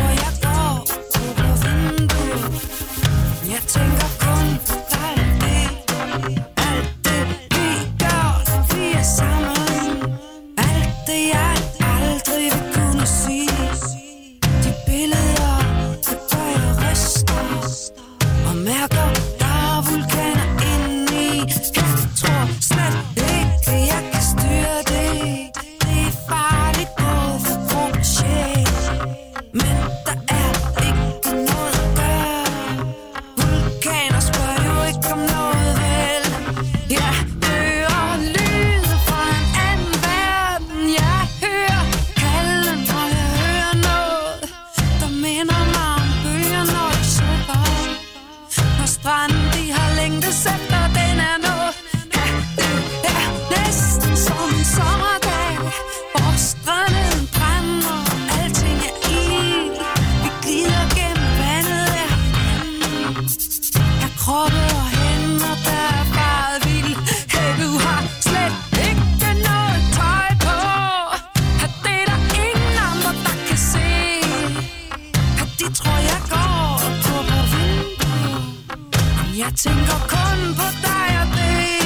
jeg går på vinduet. Jeg tænker kun på dig, alt det vi gør, når vi er sammen. Alt det jeg aldrig vil kunne sige. De billeder, der gør jeg ryster og mærker, der er vulkaner indeni. Jeg tror slet ikke, jeg kan styre det. Det er farligt både for krop og sjæl, men der er ikke noget at gøre. Vulkaner spørger jo ikke om noget, vel? Jeg hører lyde fra en anden verden. Jeg hører kalden, og jeg hører noget, der minder mig om bølger, når de slipper. Når stranden, de har længtes efter, den er nået. Ja, det er næsten som en sommerdag, hvor stranden brænder, alting er ild. Vi glider gennem vandet af hinanden. Er kroppe og hænder, der er faret vild. Hey, du har slet ikke noget tøj på. At det er der ingen andre, der kan se. At de tror, jeg går på vinduet. Men jeg tænker kun på dig og det.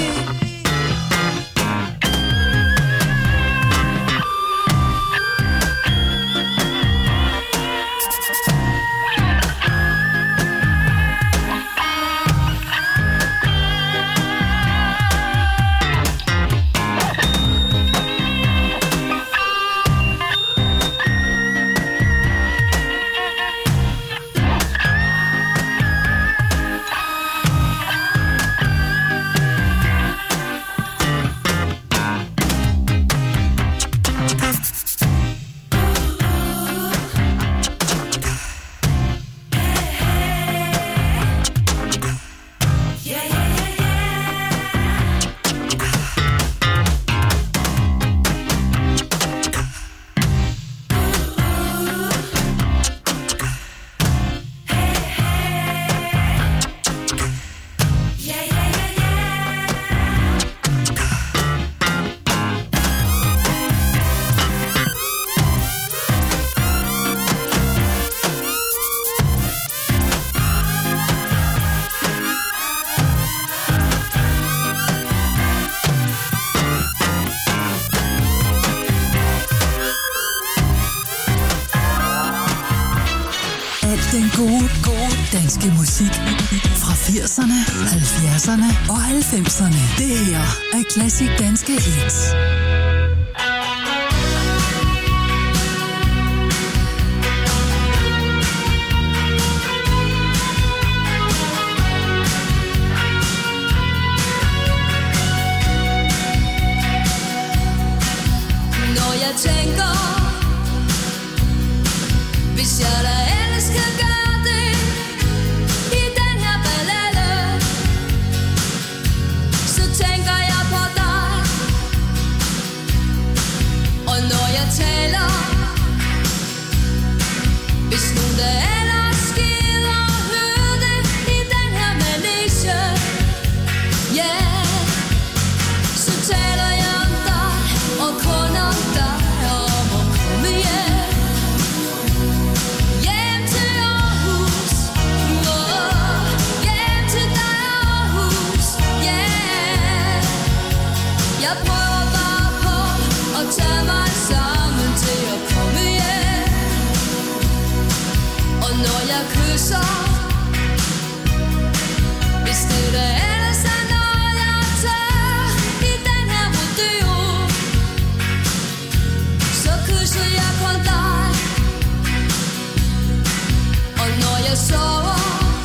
Den gode danske musik fra 80'erne, 70'erne og 90'erne. Det her er Klassik Danske Hits. Når jeg tænker, hvis jeg da ellers kan gøre det i den her ballade, så tænker jeg på dig. Og når jeg taler, hvis nogen der ellers gider høre det i den her manege, yeah, så taler jeg om dig og kun om dig, om at komme hjem. Jeg prøver bare på at tage mig sammen til at komme hjem. Og når jeg kysser, hvis det der ellers er noget jeg tager i den her rodeo, så kysser jeg kun dig. Og når jeg sover,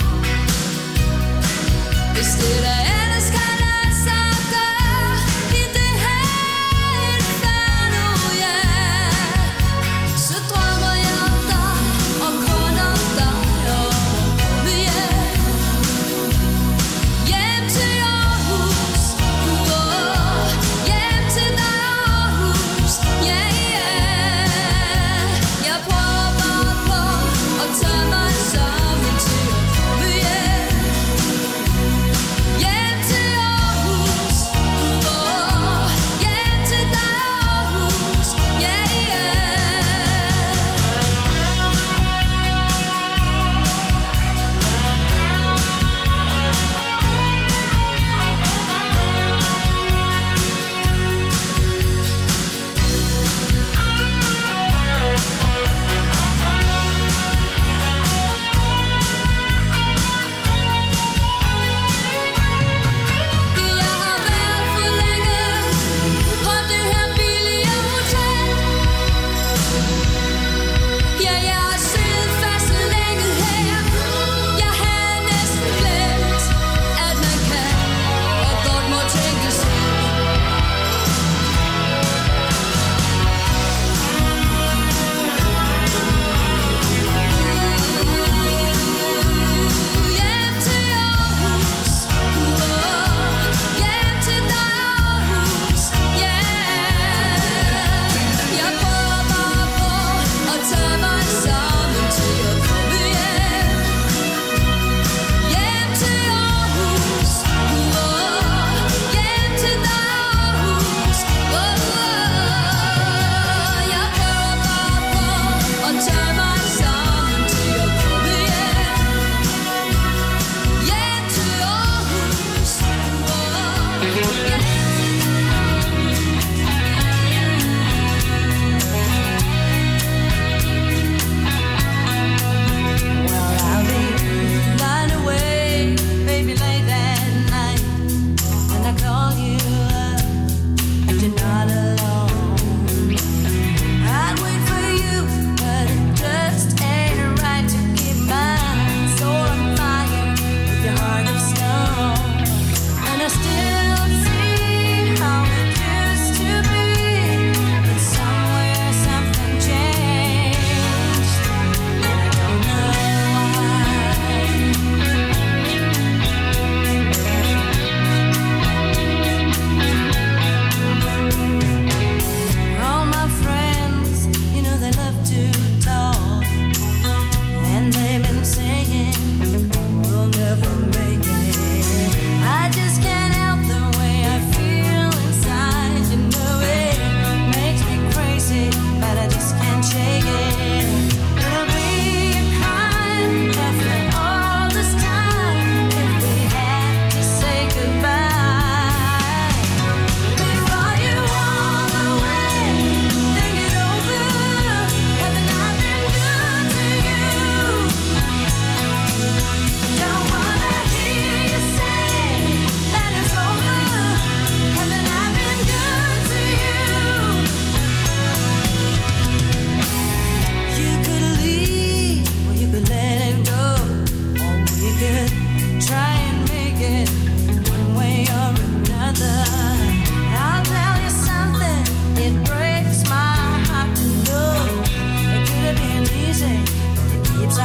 hvis det der ellers kan lade sig gøre i det her inferno, yeah, så drømmer jeg om dig og kun om dig og komme hjem. Hjem til Aarhus, hjem til dig Aarhus, yeah, yeah. Jeg prøver bare på at tage mig sammen til at komme hjem. Hjem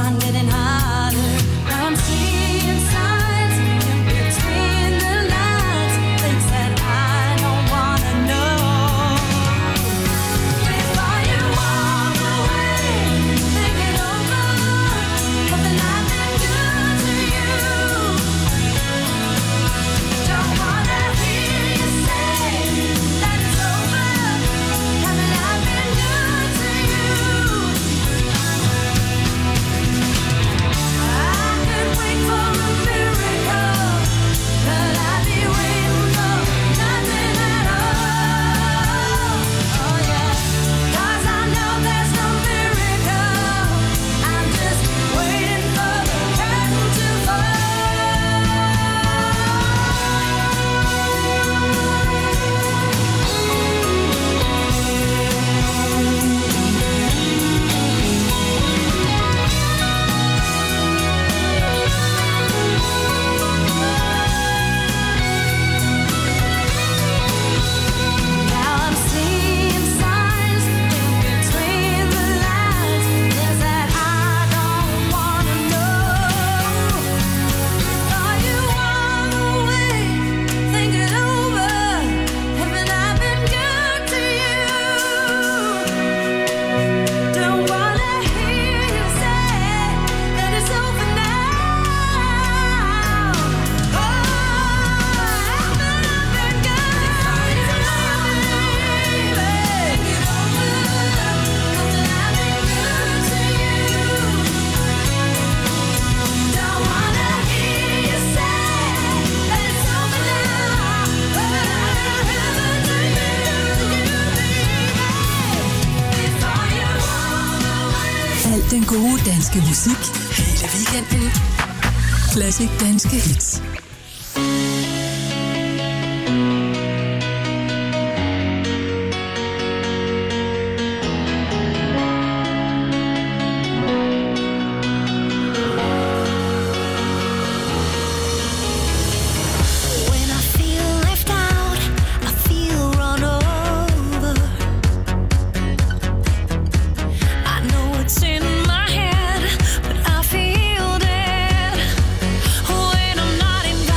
on getting harder. Now I'm seeing signs in between the lines, things that I don't wanna know. Before you walk away, think it over. Haven't I been good to you? Don't wanna hear you say that it's over. Haven't I been good to you? I could wait for a miracle, but I'd be waiting for nothing at all. Oh yeah, 'cause I know there's no miracle. I'm just waiting for the curtain to fall. Now I'm seeing signs in between the lines, things that I don't wanna know. Before you walk away, think it over. Haven't I been good to you? Don't wanna hear you say that it's over now. Oh, haven't I been good to you, baby? Think it over. Haven't I been good to you? Don't wanna hear you say that it's over now. Haven't I been good to you, baby? Before you walk away. Al den gode danske musik hele weekenden. Classic Danske Hits. When I feel left out, I feel run over. I know it's in my head, but I feel dead when I'm not invited.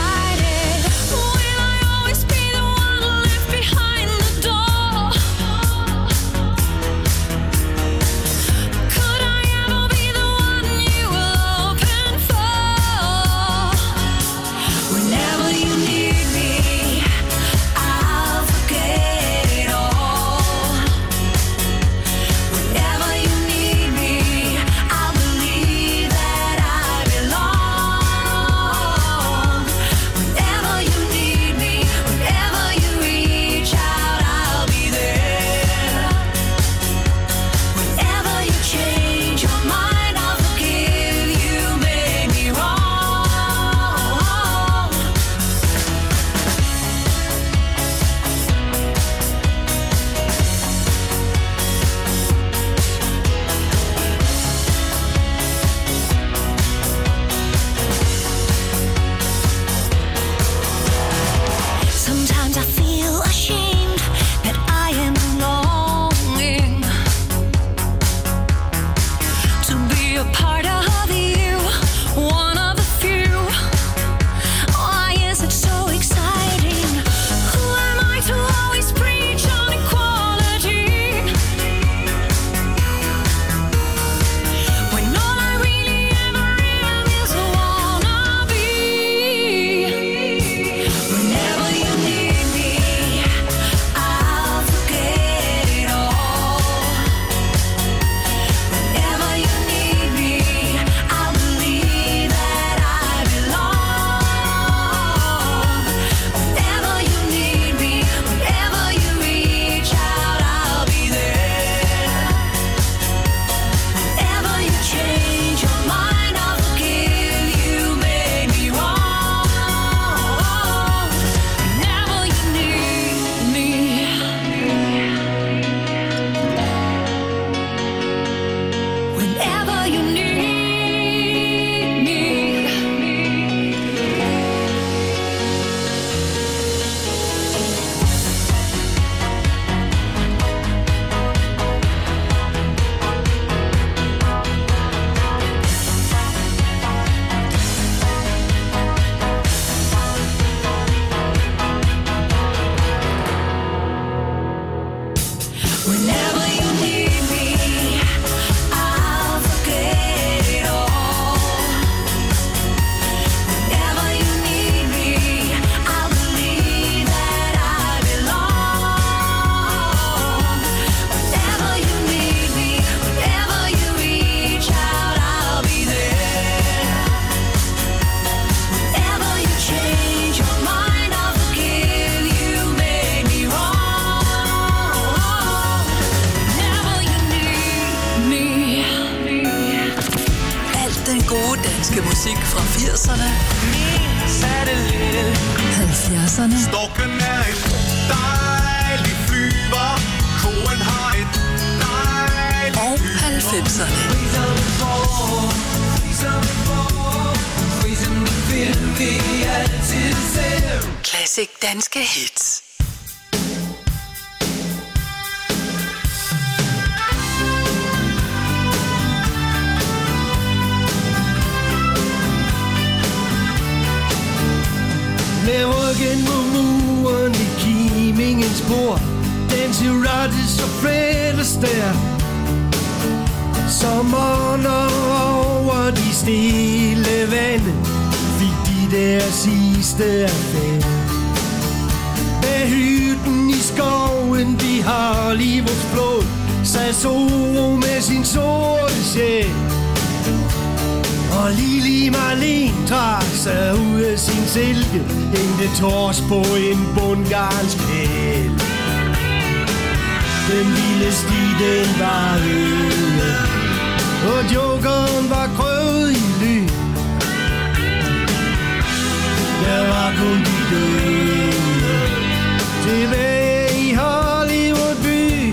Den gode danske musik fra 80'erne, 70'erne Storken er et dejligt flyver. Koen har et dejligt og 90'erne. Classic danske hits. Med ryggen mod muren i Kimingens bord, danser Rodgers og Fred Astaire. Sommeren over de stille vande fik de deres sidste affære. Bag hytten i skoven, de har livets blod, sad Soro med sin sorte sjæl. Og Lili Marlene trak sig ud af sin silke, hængte tors på en bundgarnspæl. Den lille sti, den var øde, og jokeren var krøvet i ly. Der var kun de døde tilbage i Hollywood by.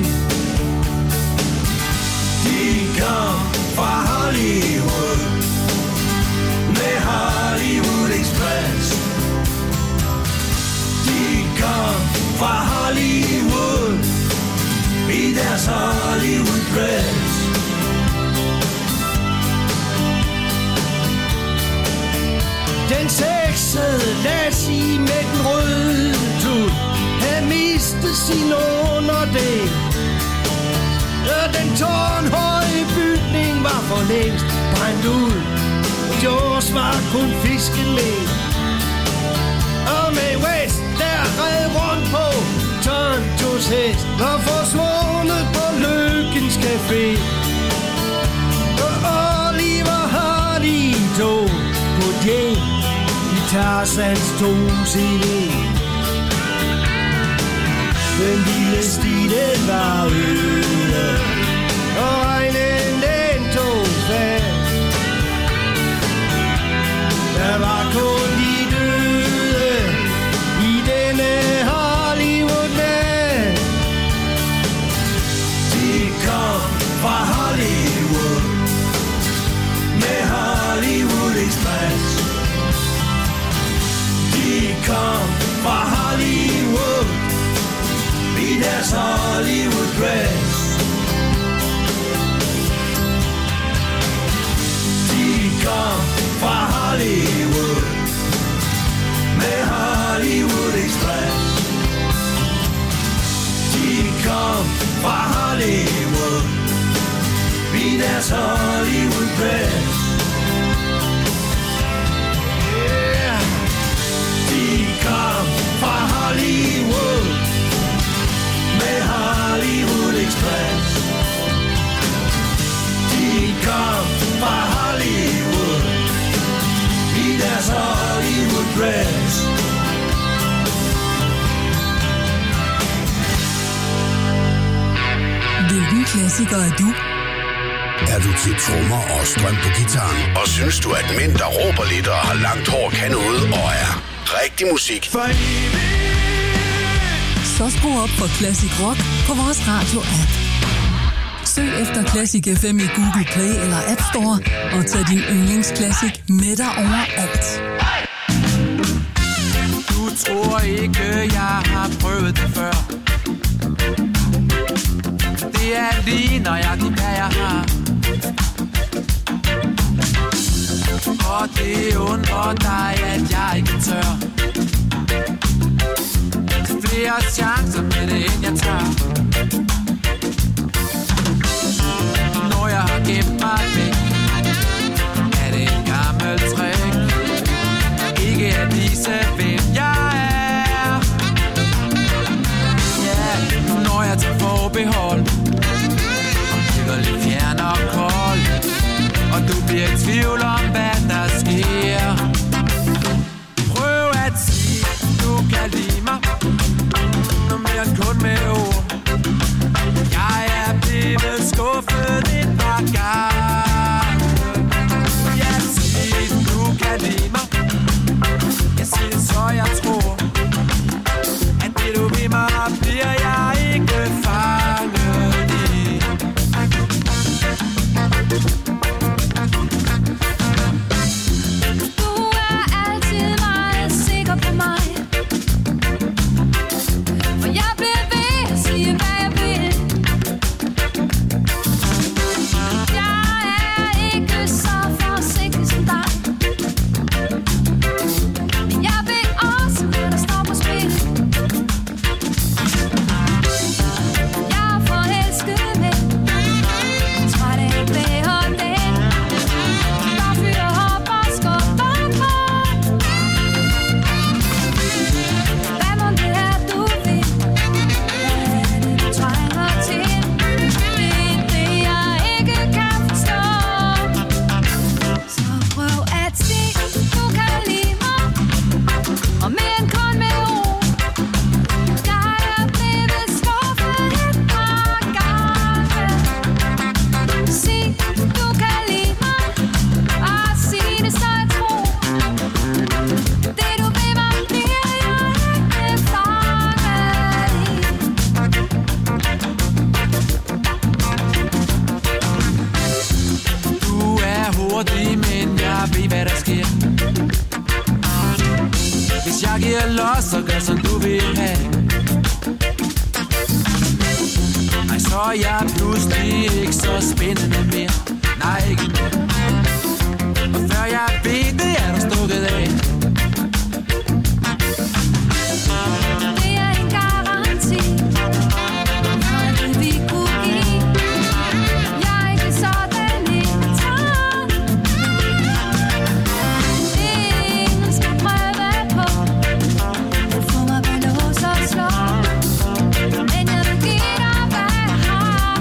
De kom fra Hollywood med Hollywood Express. De kom fra Hollywood i deres Hollywood dress. Den sexede Lassie med den røde tud havde mistet sin underdel. Og den tårnhøje bygning var for længst brændt ud. Jaws var kun fiskelæg. Og med West, der red rundt på Tontos hest, var forsvundet på Lykkens Café. Og Oliver Hardy tog på Jane i Tarzans 2-CD. Den lille sti, den var øde, og regnen den tog fat. Der var kun de døde i denne Hollywood-nat. De kom fra Hollywood med Hollywood Express. De kom fra Hollywood i deres Hollywood dress. De kom fra Hollywood med Hollywood Express. De kom fra Hollywood i deres Hollywood dress. Yeah. De kom fra Hollywood med Hollywood Express. De kom fra Hollywood i deres Hollywood dress. Hvilken klassiker er du? Er du til trommer og strøm på gitaren? Og synes du, at mænd, der råber lidt og har langt hår, kan noget og er rigtig musik? Så skru op for Classic Rock på vores radio-app. Søg efter Classic FM i Google Play eller App Store og tag din yndlingsklassik med dig overalt. Du tror ikke, jeg har prøvet det før. Det er lige nøjagtigt, hvad jeg har. Og det undrer dig, at jeg ikke tør. Flere chancer med det, end jeg tør. Når jeg har gemt mig væk, er det en gammel trick. Ikke at vise, hvem jeg er. Ja, når jeg tager forbehold og kigger lidt fjern og kold, og du bliver i tvivl om, hvad der sker. Prøv at sige, du kan lide mig, noget mere end kun med ord. Jeg er blevet skuffet et par gange. Ja, hurtigt, men jeg ved, hvad der sker. Hvis jeg giver los, så gør som du vil have. Nej, så er jeg pludselig ikke så spændende mere. Nej, ikke mere. Og før jeg ved det, er du stukket af. Det er en garanti. Noget det vi kunne give. Jeg er ikke sådan en træn. Ingen skal prøve på at få mig bag lås og slå. Men jeg vil give dig, hvad jeg har.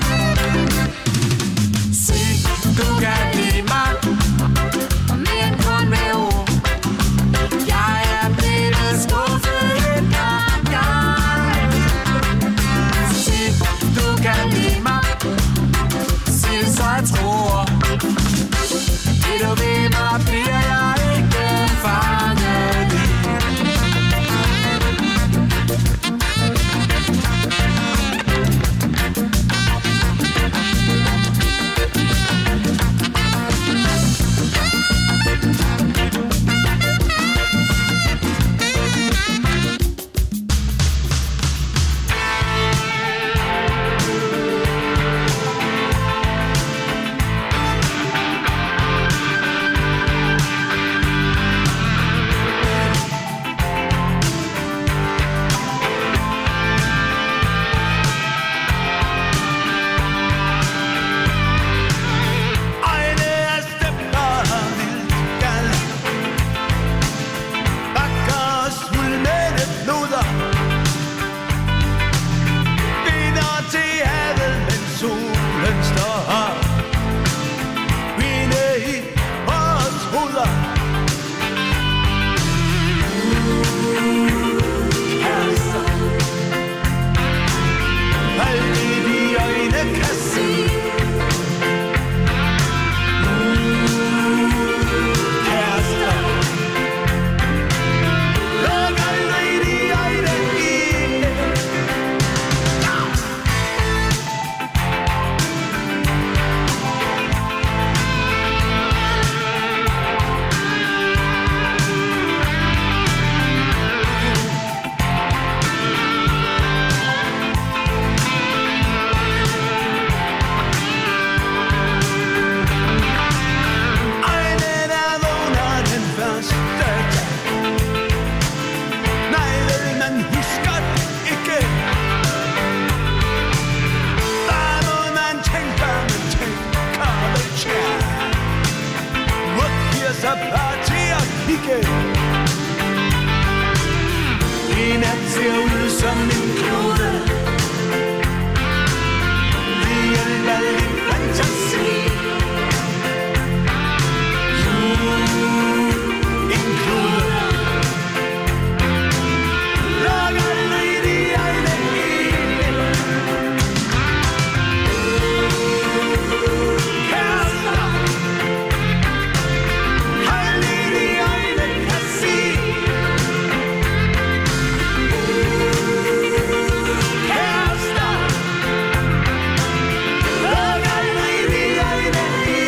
Se, du kan lide mig. Og mere end kun med ord. Jeg er blevet skuffet et par gange. Se, du kan lide mig. Se det, så jeg tror. Det du ved mig, bliver jeg ikke fanget i. Øjne er stemmer vildt gal. Bakker svulmende floder. Vinder til havet, mens solen står op. Vinde i vores hoveder. Kærester. Alt det de øjne kan se. Kærester. Luk aldrig de øjne inde. Øjnene vågner den første dag. Nej, vel, man husker det ikke. Hvad må man tænke, man tænker vel tjern. Hvor giver sig parti og kigge. En nat ser ud som en klode. Ved hjælp af lidt fantasi. En klode. Luk aldrig de øjne inde. Kærester. Hold i de øjne kan se. Kærester. Luk aldrig de øjne inde.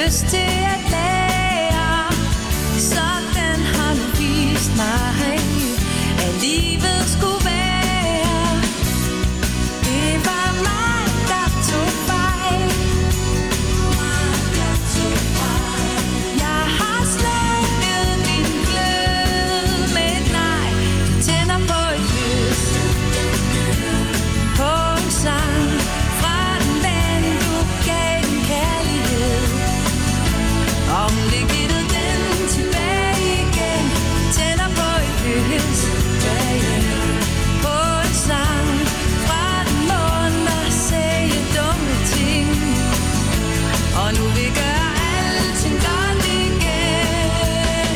lyst til at lære. Sådan har du vist mig, at livet skulle være. Det var mig, der tog fejl. Jeg har slukket din glød med et nej. Du tænder på et lys, på en sang fra den ven, du gav din kærlighed. Om det gittede den tilbage igen, tænder på et lys, på en sang fra den mund, der sagde dumme ting. Og nu vil gøre alting godt igen.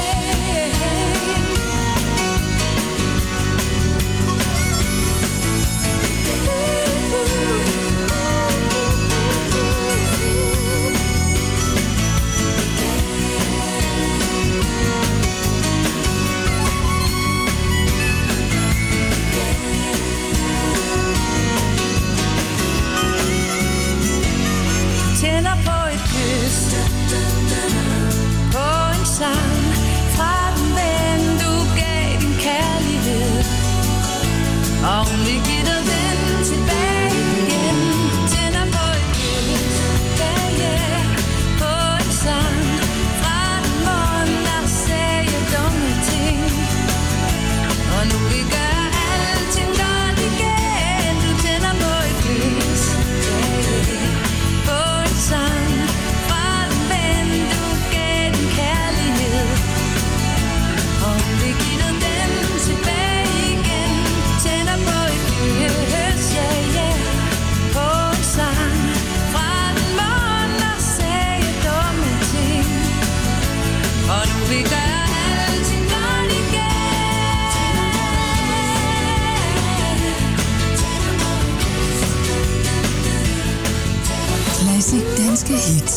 Tænder på et kys, på en sang fra den ven, du gav din kærlighed. Og hun vil give dig den tilbage igen. Tænder på et kys, på en sang fra den mund, der sagde dumme ting. Og nu vil gøre alting godt igen. Du tænder på et kys, på en sang fra den ven, du gav din kærlighed. Og hun vil give dig den tilbage igen. Tænder på et kys, på en sang fra den mund, der sagde dumme ting. Og nu vil gøre alting godt igen. Classic danske hits.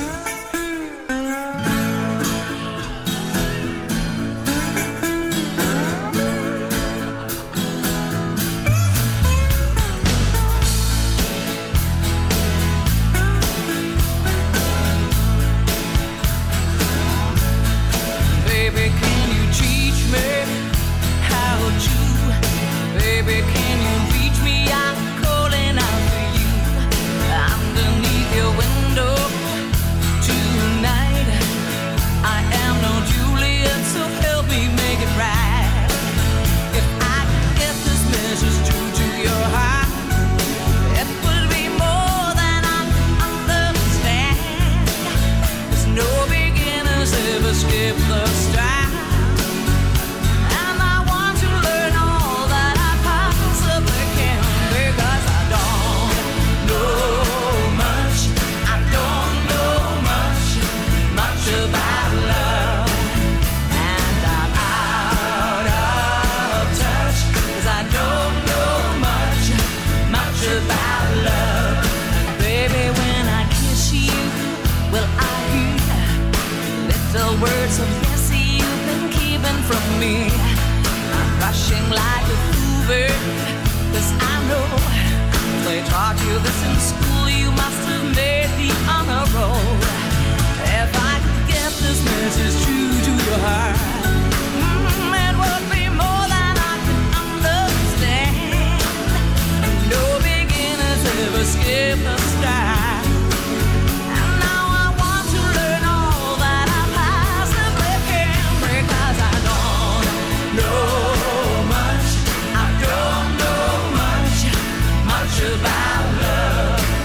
Baby, can you teach me how to? Baby, can you reach me? I'm calling out for you. Underneath your window tonight. I am no Juliet, so help me make it right. If I could get this message through to your heart, it would be more than I can understand. There's no beginners ever skip the start. And I want to learn all that I possibly can, because I don't know much. I don't know much about love. And I'm out of touch, 'cause I don't know much about love. Baby, when I kiss you, will I hear little words of yes you've been keeping from me? I'm rushing like a Hoover, 'cause I know they taught you this in school. You must have made the honor roll. If I could get this message true to your heart, it would be more than I can understand. No beginners ever skip the start. And now I want to learn all that I possibly can, because I don't know much. I don't know much about love.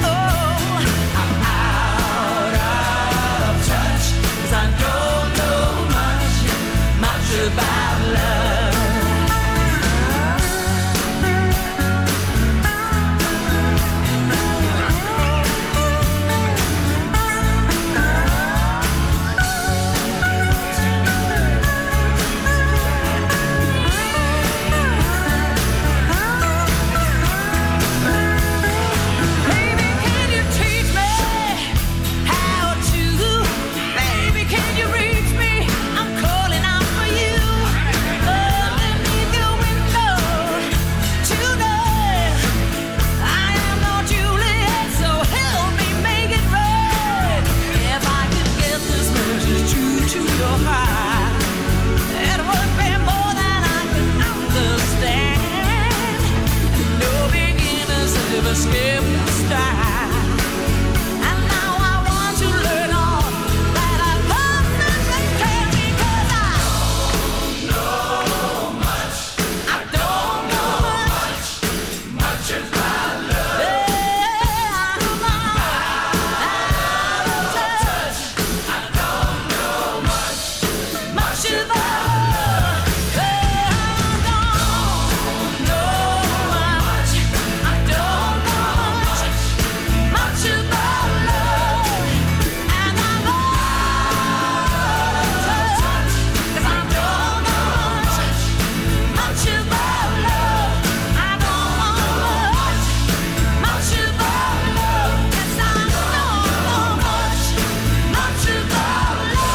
the skipper's style. And now I want to learn all that I perfectly can, because I don't know much. I don't know much about love. Yeah, I'm out of touch. I don't know much about love. Yeah, I don't know much. I don't know much about love. And I'm out of touch, 'cause I don't know much about love. I don't know much about love. 'Cause I don't know much about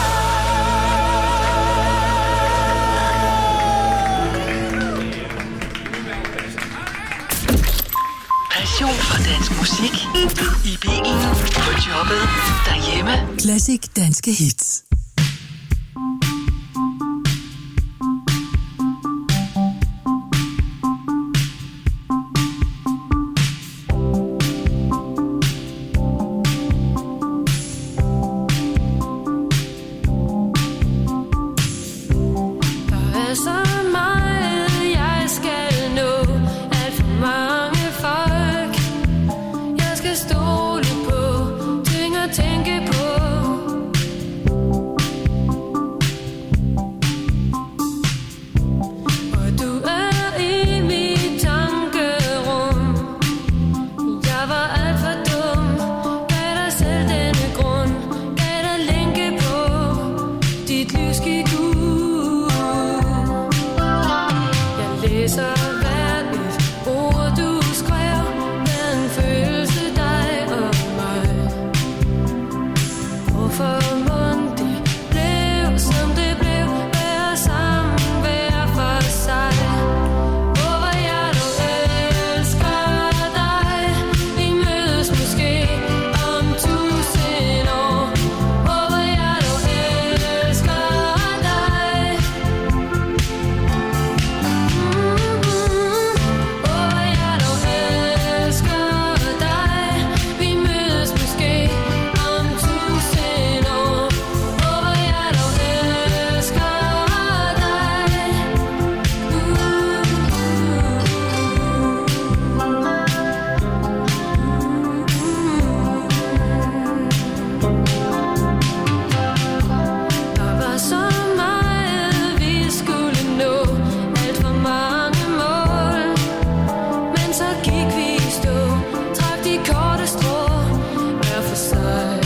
Passion for dansk musik. I bilen, på jobbet, derhjemme. Classic danske hits. Der er så meget, jeg skal nå. Alt for mange folk, jeg skal stole på. Ting at tænke på. Og du er i mit tankerum. Jeg var alt for dum. Gav dig selv denne grund. Gav dig længe på. Dit lys gik ud. Jeg læser hvert et ord du skrev. Med en følelse dig og mig. Hvorfor mon det blev som det blev. Være sammen, hver for sig. Hvorfor jeg nu elsker dig. Vi mødes måske om 1000 år. Hvorfor jeg nu elsker dig. Hvorfor jeg nu elsker dig. Vi mødes måske om 1000 år. Hvorfor jeg nu elsker dig. Der var så meget vi skulle nå. Alt for mange mål. Men så gik vi i stå. Trak de korte strå. Hver for sig.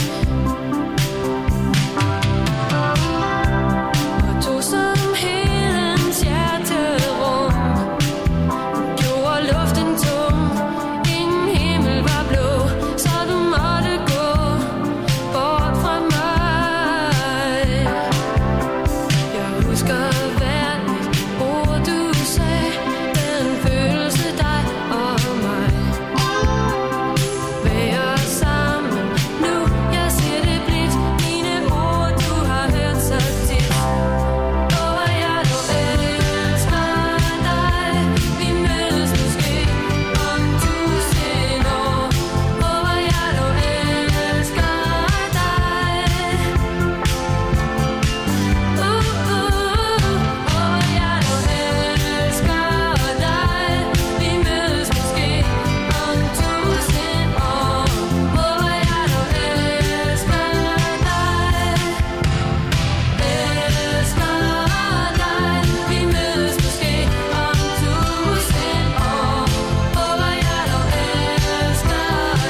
Og tog som helens hjerterum. Gjorde luften tung. Ingen himmel var blå. Så du måtte gå bort fra mig. Jeg husker hvert et ord du sagde. Den følelse dig og mig. Være sammen nu. Jeg ser det blidt. Mine ord du har hørt så tit. Hvorfor jeg nu elsker dig. Vi mødes måske om 1000 år. Hvorfor jeg nu elsker dig. Hvorfor jeg nu elsker dig. Vi mødes måske om 1000 år. Hvorfor jeg nu elsker dig. Elsker dig. Vi mødes måske om 1000 år. Hvorfor jeg nu elsker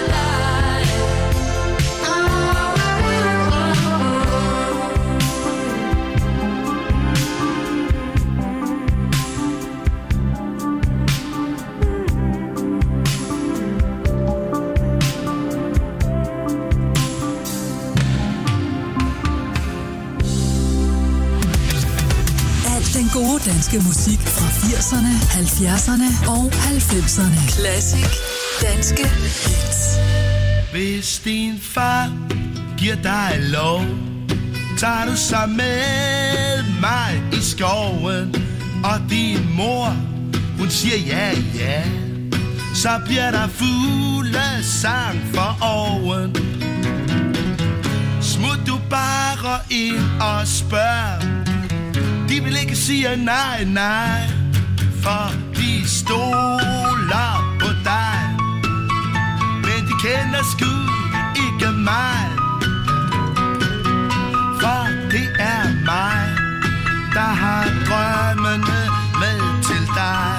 Alt den gode danske musik fra 80'erne, 70'erne og 90'erne. Classic danske hits. Hvis din far giver dig lov, tager du så med mig i skoven. Og din mor, hun siger ja, ja. så bliver der fuglesang for oven. Smut du bare ind og spørg. De vil ikke sige nej, nej, for de stoler på dig. Men de kender sgu ikke mig, for det er mig, der har drømmene med til dig.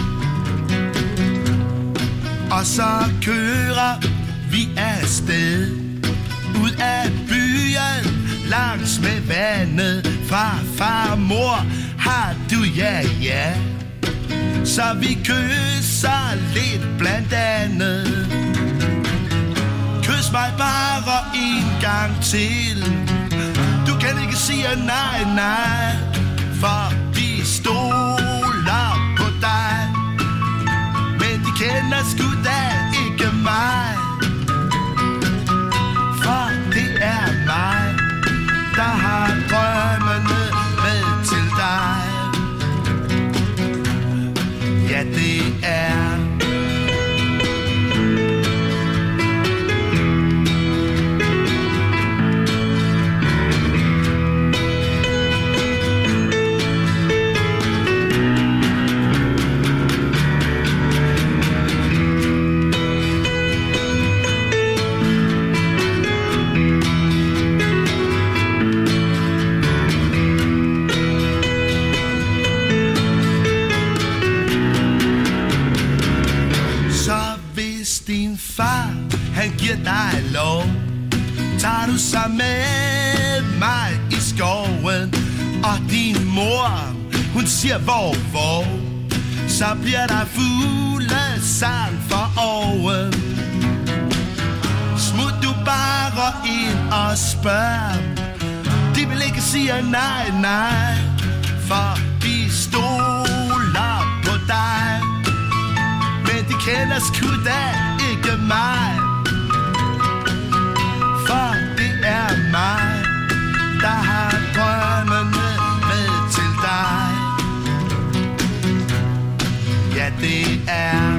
Og så kører vi afsted ud af byen, langs med vandet. Fra far og mor har du ja, ja. Så vi kysser lidt blandt andet. Kys mig bare en gang til. Du kan ikke sige nej, nej, for de stoler på dig. Men de kender sgu da ikke mig, for det er mig, der har drømmene med til dig. Ja, det er han giver dig lov, tager du så med mig i skoven. Og din mor, hun siger hvor, så bliver der fuglesang for oven. Smut du bare ind og spørg. De vil ikke sige nej, nej, for de stoler på dig. Men de kender sgu da ikke mig, for det er mig, der har drømmene med til dig. Ja, det er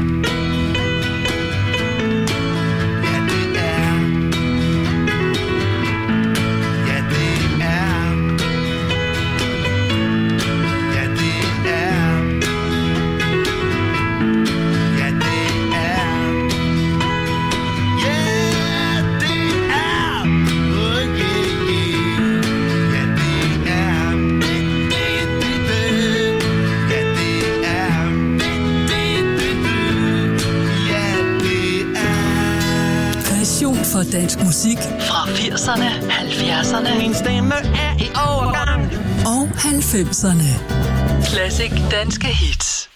for dansk musik fra 80'erne, 70'erne, min stemme er i overgang, og 90'erne. Classic danske hits.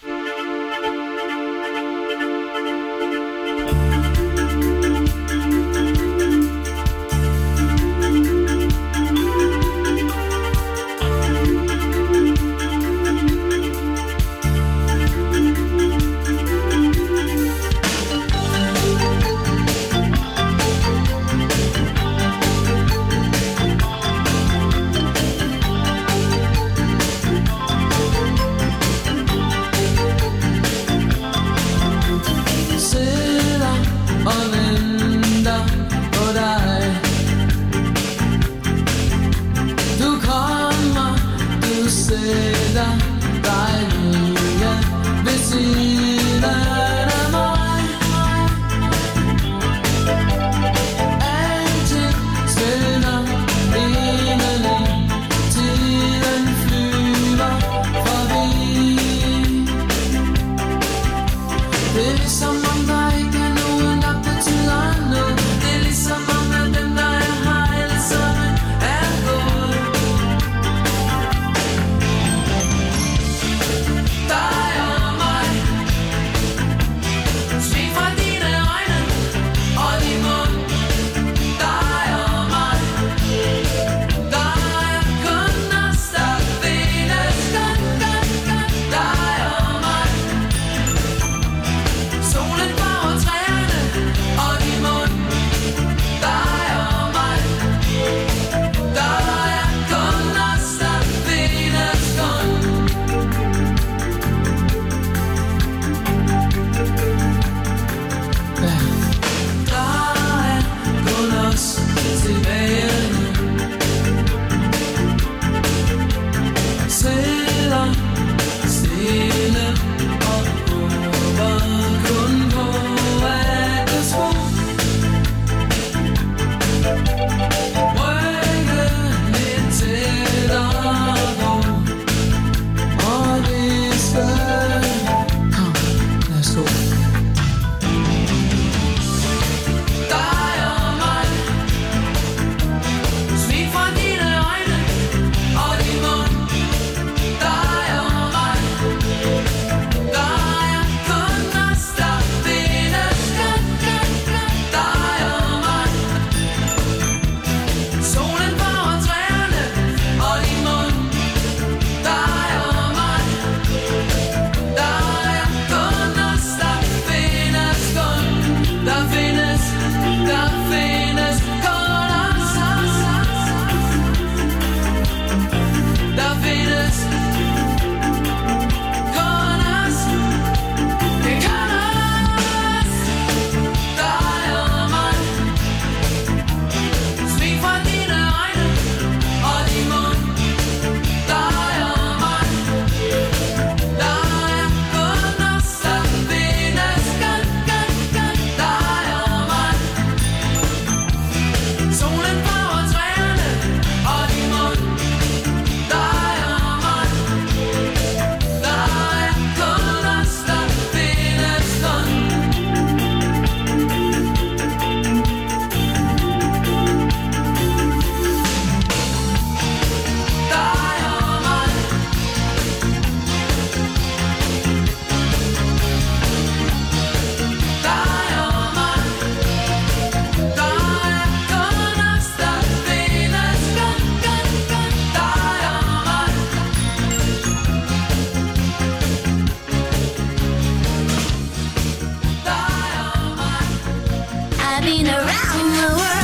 I've been around the world.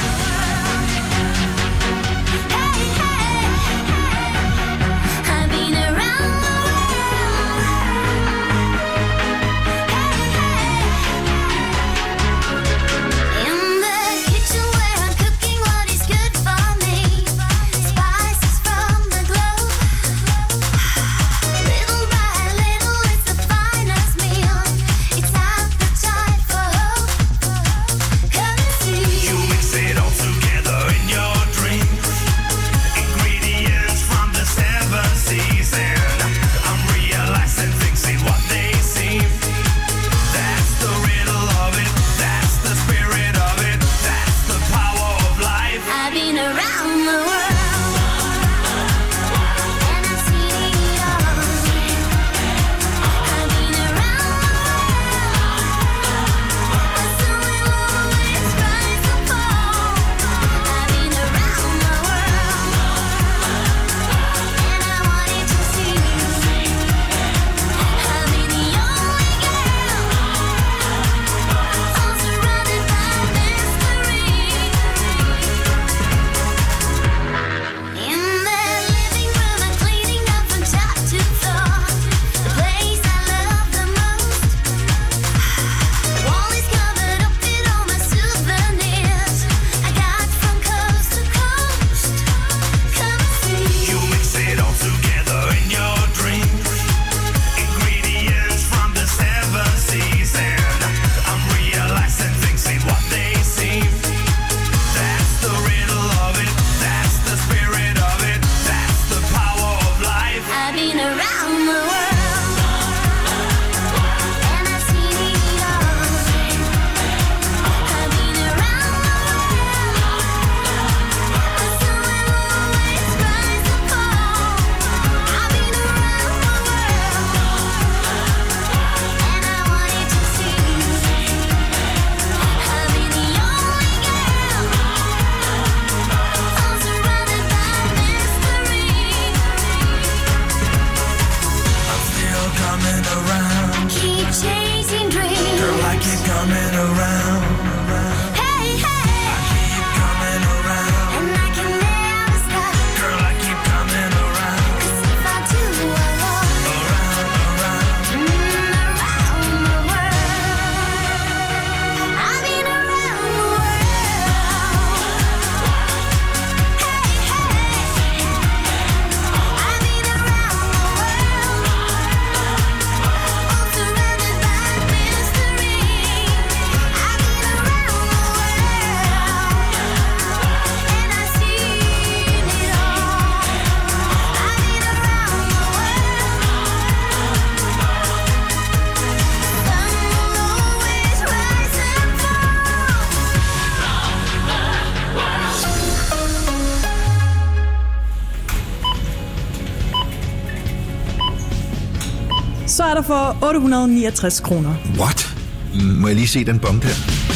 Så er der for 869 kroner. What? Må jeg lige se den bombe her?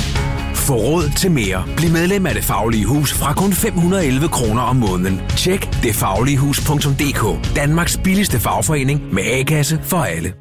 Få råd til mere. Bliv medlem af Det Faglige Hus fra kun 511 kroner om måneden. Tjek detfagligehus.dk. Danmarks billigste fagforening med A-kasse for alle.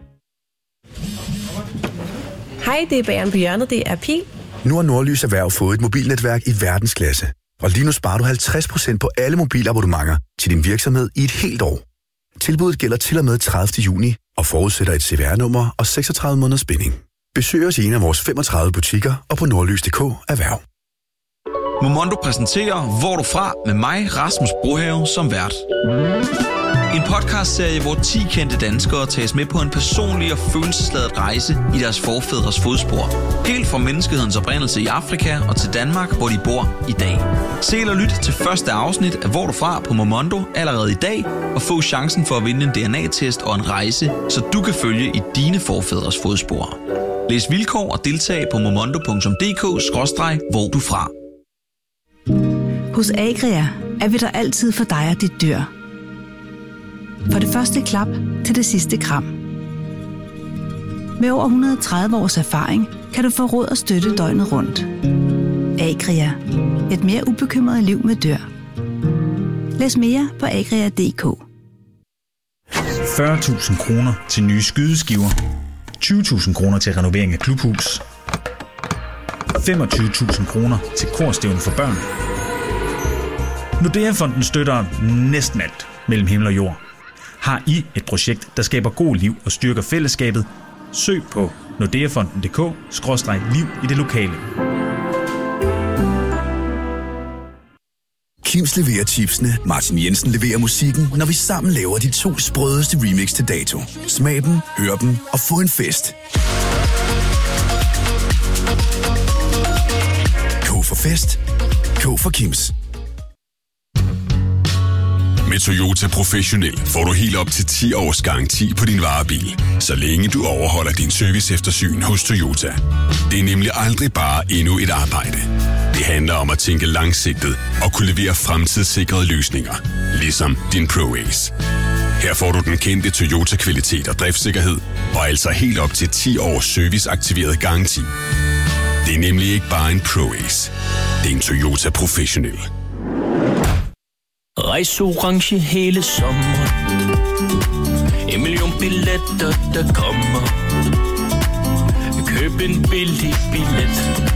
Hej, det er Bageren på hjørnet. Det er Pil. Nu har Nordlys Erhverv fået et mobilnetværk i verdensklasse. Og lige nu sparer du 50% på alle mobilabonnementer til din virksomhed i et helt år. Tilbuddet gælder til og med 30. juni og forudsætter et CVR-nummer og 36 måneders binding. Besøg os i en af vores 35 butikker og på nordlys.dk erhverv. Momondo præsenterer Hvor du fra med mig, Rasmus Brohave, som vært. En podcastserie, hvor 10 kendte danskere tages med på en personlig og følelsesladet rejse i deres forfædres fodspor. Helt fra menneskehedens oprindelse i Afrika og til Danmark, hvor de bor i dag. Se eller lyt til første afsnit af Hvor du fra på Momondo allerede i dag, og få chancen for at vinde en DNA-test og en rejse, så du kan følge i dine forfædres fodspor. Læs vilkår og deltag på momondo.dk/hvor du fra. Hos Agria er vi der altid for dig og dit dyr. For det første klap til det sidste kram. Med over 130 års erfaring kan du få råd og støtte døgnet rundt. Agria. Et mere ubekymret liv med dyr. Læs mere på agria.dk. 40.000 kroner til nye skydeskiver. 20.000 kroner til renovering af klubhus. 25.000 kroner til korstævne for børn. Nordea-fonden støtter næsten alt mellem himmel og jord. Har I et projekt, der skaber god liv og styrker fællesskabet? Søg på nordeafonden.dk/liv i det lokale. Kims leverer chipsene, Martin Jensen leverer musikken, når vi sammen laver de 2 sprødeste remix til dato. Smag dem, hør dem og få en fest. K for fest. K for Kims. Med Toyota Professionel får du helt op til 10 års garanti på din varebil, så længe du overholder din service-eftersyn hos Toyota. Det er nemlig aldrig bare endnu et arbejde. Det handler om at tænke langsigtet og kunne levere fremtidssikrede løsninger, ligesom din ProAce. Her får du den kendte Toyota-kvalitet og driftssikkerhed, og altså helt op til 10 års serviceaktiveret garanti. Det er nemlig ikke bare en ProAce. Det er en Toyota Professionel. Rejs orange hele sommeren. 1 million billetter, der kommer. Køb en billig billet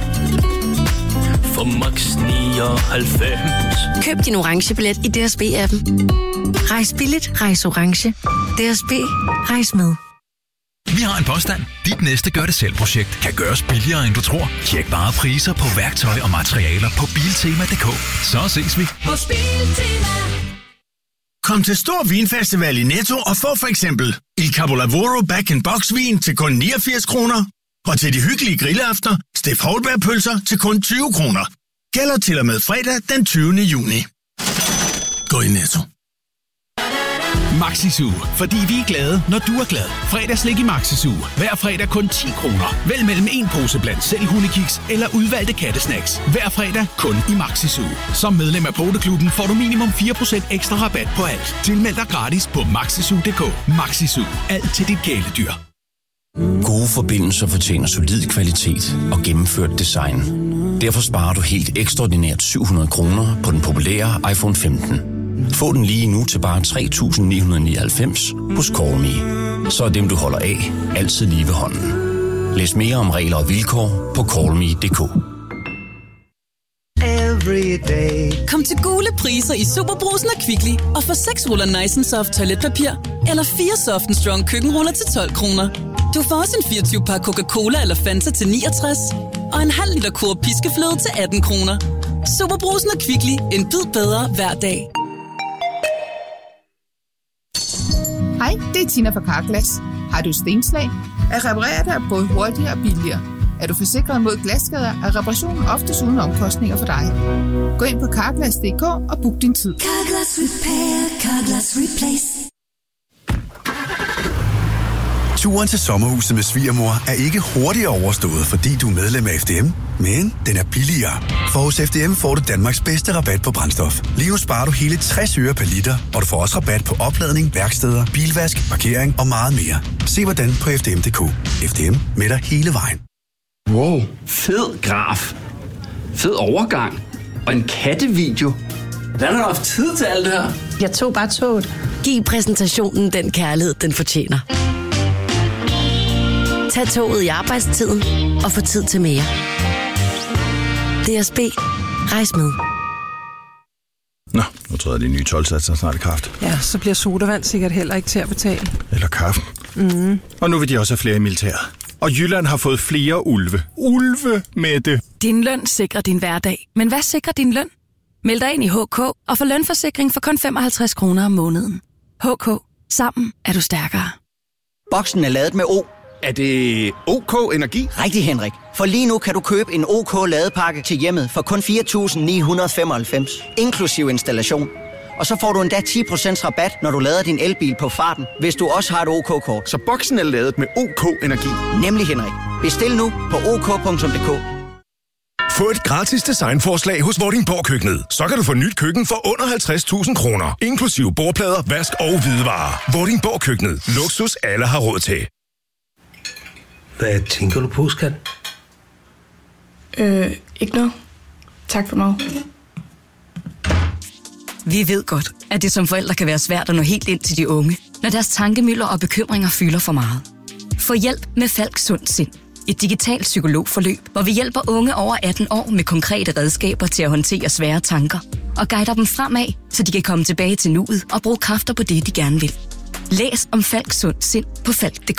for max 99. Køb din orange billet i DSB-appen. Rejs billigt, rejs orange. DSB, rejs med. Vi har en påstand. Dit næste gør-det-selv-projekt kan gøres billigere, end du tror. Tjek bare priser på værktøj og materialer på Biltema.dk. Så ses vi. Hos Biltema. Kom til Stor Vinfestival i Netto og få for eksempel Il Capolavoro Back-in-Box-vin til kun 89 kroner. Og til de hyggelige grillaftener, Steff Holberg-pølser til kun 20 kroner. Gælder til og med fredag den 20. juni. Gå i Netto. Maxisu, fordi vi er glade, når du er glad. Fredagslik i Maxisu. Hver fredag kun 10 kroner. Vælg mellem en pose blandt selv hundekiks eller udvalgte kattesnacks. Hver fredag kun i Maxisu. Som medlem af Poteklubben får du minimum 4% ekstra rabat på alt. Tilmeld dig gratis på maxisu.dk. Maxisu. Alt til dit kæledyr. Gode forbindelser fortjener solid kvalitet og gennemført design. Derfor sparer du helt ekstraordinært 700 kroner på den populære iPhone 15. Få den lige nu til bare 3.999 hos CallMe. Så er dem, du holder af, altid lige ved hånden. Læs mere om regler og vilkår på callme.dk. Kom til gule priser i Superbrugsen og Kvickly og få 6 ruller Nice & Soft toiletpapir eller 4 Soft & Strong køkkenruller til 12 kroner. Du får også en 24-pakke Coca-Cola eller Fanta til 69 og en halv liter Coop piskefløde til 18 kroner. Superbrugsen og Kvickly. En bid bedre hver dag. Hej, det er Tina fra Carglass. Har du stenslag? At reparere dig både hurtigere og billigere. Er du forsikret mod glasskader, er reparationen oftest uden omkostninger for dig. Gå ind på Carglass.dk og book din tid. Carglass Repair, Carglass Replace. Turen til sommerhuset med svigermor er ikke hurtigere overstået, fordi du er medlem af FDM, men den er billigere. For hos FDM får du Danmarks bedste rabat på brændstof. Lige nu sparer du hele 60 øre per liter, og du får også rabat på opladning, værksteder, bilvask, parkering og meget mere. Se hvordan på FDM.dk. FDM med dig hele vejen. Wow, fed graf. Fed overgang. Og en kattevideo. Hvordan har du haft tid til alt det her? Jeg tog bare toget. Giv præsentationen den kærlighed, den fortjener. Tag toget i arbejdstiden og få tid til mere. DSB. Rejs med. Nå, nu tror jeg, de nye 12-satser snart i kraft. Ja, så bliver sodavand sikkert heller ikke til at betale. Eller kaffen. Mm. Og nu vil de også have flere i militær. Og Jylland har fået flere ulve. Ulve med det. Din løn sikrer din hverdag. Men hvad sikrer din løn? Meld dig ind i HK og få lønforsikring for kun 55 kroner om måneden. HK. Sammen er du stærkere. Boksen er ladet med O. Er det OK Energi? Rigtig, Henrik. For lige nu kan du købe en OK ladepakke til hjemmet for kun 4.995, inklusiv installation. Og så får du endda 10% rabat, når du lader din elbil på farten, hvis du også har et OK-kort. Så boksen er ladet med OK Energi? Nemlig, Henrik. Bestil nu på ok.dk. Få et gratis designforslag hos Vordingborg Køkkenet. Så kan du få nyt køkken for under 50.000 kroner. Inklusiv bordplader, vask og hvidevarer. Vordingborg Køkkenet. Luksus alle har råd til. Hvad tænker du på, skat? Ikke noget. Tak for noget. Vi ved godt, at det som forældre kan være svært at nå helt ind til de unge, når deres tankemøller og bekymringer fylder for meget. Få hjælp med Falk Sund Sind. Et digitalt psykologforløb, hvor vi hjælper unge over 18 år med konkrete redskaber til at håndtere svære tanker og guider dem fremad, så de kan komme tilbage til nuet og bruge kræfter på det, de gerne vil. Læs om Falks Sund Sind på falk.dk.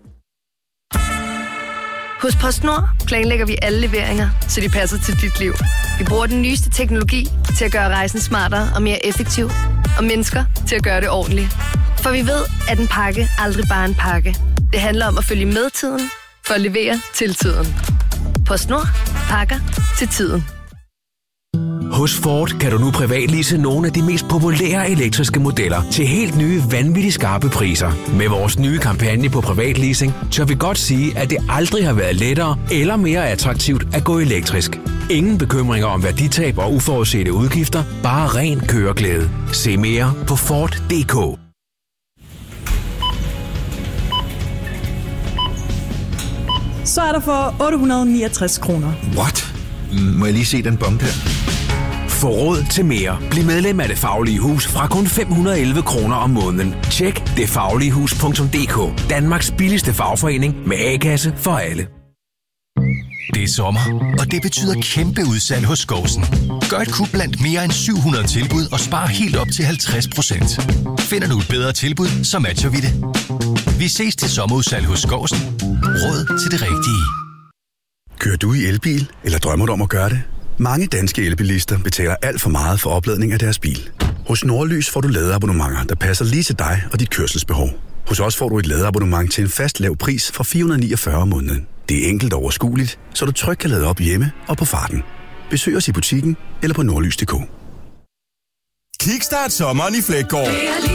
Hos PostNord planlægger vi alle leveringer, så de passer til dit liv. Vi bruger den nyeste teknologi til at gøre rejsen smartere og mere effektiv, og mennesker til at gøre det ordentligt. For vi ved, at en pakke aldrig bare er en pakke. Det handler om at følge med tiden, for at levere til tiden. PostNord. Pakker til tiden. Hos Ford kan du nu privatlease nogle af de mest populære elektriske modeller til helt nye, vanvittigt skarpe priser. Med vores nye kampagne på privatleasing, tør vi godt sige, at det aldrig har været lettere eller mere attraktivt at gå elektrisk. Ingen bekymringer om værditab og uforudsete udgifter, bare ren køreglæde. Se mere på Ford.dk. Så er der for 869 kroner. What? Må jeg lige se den bombe her? Få råd til mere. Bliv medlem af Det Faglige Hus fra kun 511 kroner om måneden. Tjek detfagligehus.dk. Danmarks billigste fagforening med A-kasse for alle. Det er sommer, og det betyder kæmpe udsalg hos Skovsen. Gør et kub blandt mere end 700 tilbud og spar helt op til 50%. Finder du et bedre tilbud, så matcher vi det. Vi ses til sommerudsalg hos Skovsen. Råd til det rigtige. Kører du i elbil, eller drømmer du om at gøre det? Mange danske elbilister betaler alt for meget for opladning af deres bil. Hos Nordlys får du ladeabonnementer, der passer lige til dig og dit kørselsbehov. Hos os får du et ladeabonnement til en fast lav pris fra 449 om måneden. Det er enkelt og overskueligt, så du trygt kan lade op hjemme og på farten. Besøg os i butikken eller på nordlys.dk. Kickstart sommeren i Fleggaard.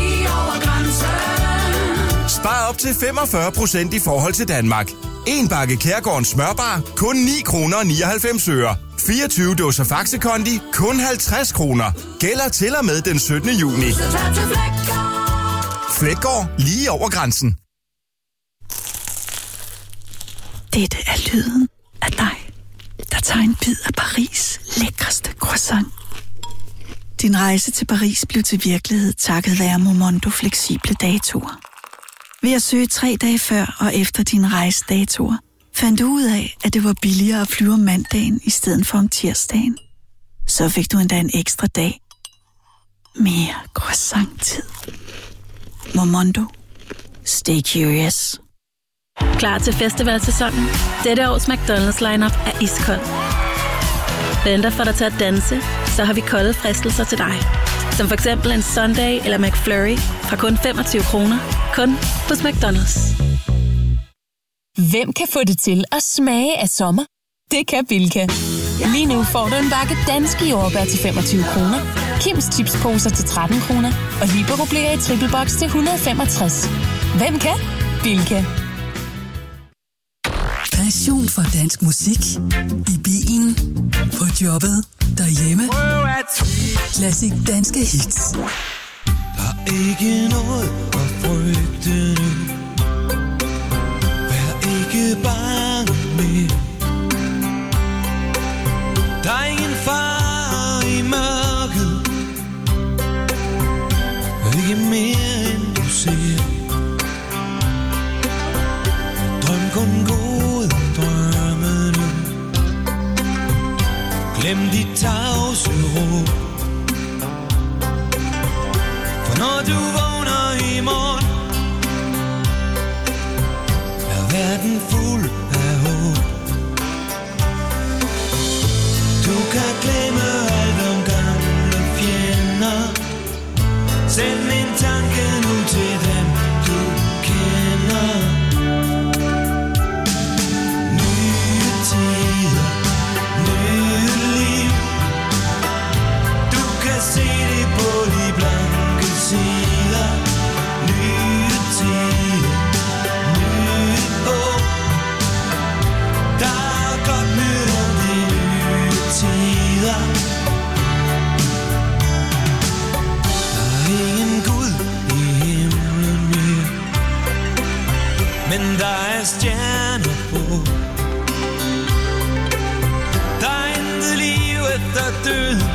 Spar op til 45% i forhold til Danmark. En bakke Kærgårdens smørbar, kun 9 kroner og 99 øre. 24 dåser Faxe Kondi, kun 50 kroner. Gælder til og med den 17. juni. Fleggaard, lige over grænsen. Dette er lyden af dig, der tager en bid af Paris' lækreste croissant. Din rejse til Paris blev til virkelighed takket være Momondo fleksible datoer. Ved at søge 3 dage før og efter din rejsedatoer, fandt du ud af, at det var billigere at flyve om mandagen i stedet for om tirsdagen. Så fik du endda en ekstra dag. Mere croissant-tid. Momondo. Stay curious. Klar til festivalsæsonen? Dette års McDonald's lineup er iskold. Venter for dig til at danse, så har vi kolde fristelser til dig. Som for eksempel en Sunday eller McFlurry fra kun 25 kroner. Kun hos McDonald's. Hvem kan få det til at smage af sommer? Det kan Bilka. Lige nu får du en bakke danske jordbær til 25 kroner, Kims chipsposer til 13 kroner og Libero Blære i triple box til 165. Hvem kan? Bilka. Passion for dansk musik. I bilen, på jobbet, derhjemme. Klassik danske hits. Der er ikke noget at frygte nu. Vær ikke bange mere. Der er ingen far i mørket. Ikke mere end du ser. Drøm kun gode drømme nu. Glem dit tavse råb. For når du vågner i morgen, er verden fuld af håb. Du kan glemme alt om gamle fjender. Send en tanke nu til dem du kender. Nye tider, nye liv. Du kan se det på de blanke sider. Nye tider, nye år. Der er godt nyt om de nye tider. Der er ingen Gud i himlen mere, men der er stjerner på. Der er intet liv efter døden.